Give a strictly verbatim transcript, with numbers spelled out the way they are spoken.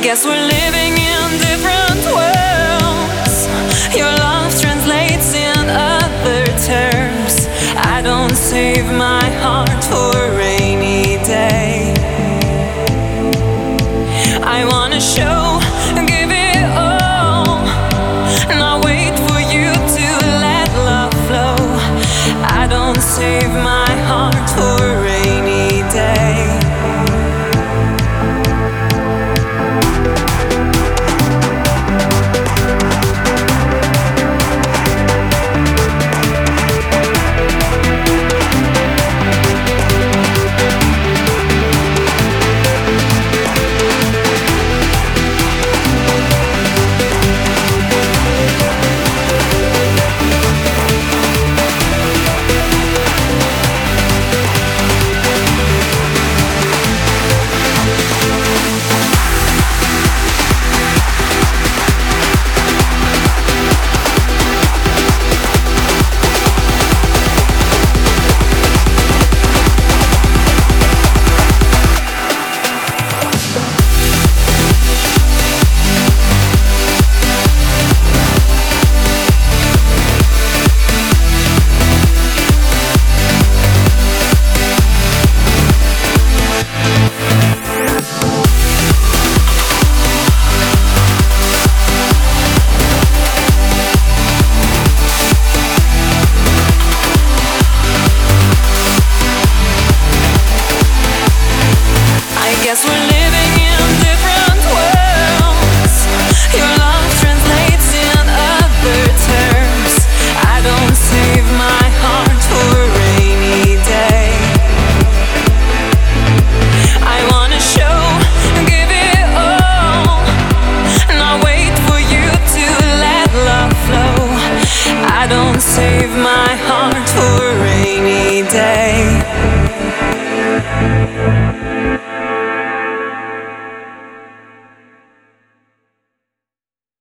Guess we're living in different worlds. Your love translates in other terms. I don't save my heart for a rainy day. I wanna show, give it all, not wait for you to let love flow. I don't save my heart for a rainy day. Guess we're living in different worlds. Your love translates in other terms. I don't save my heart for a rainy day. I wanna show, give it all, not wait for you to let love flow. I don't save my heart for a rainy day.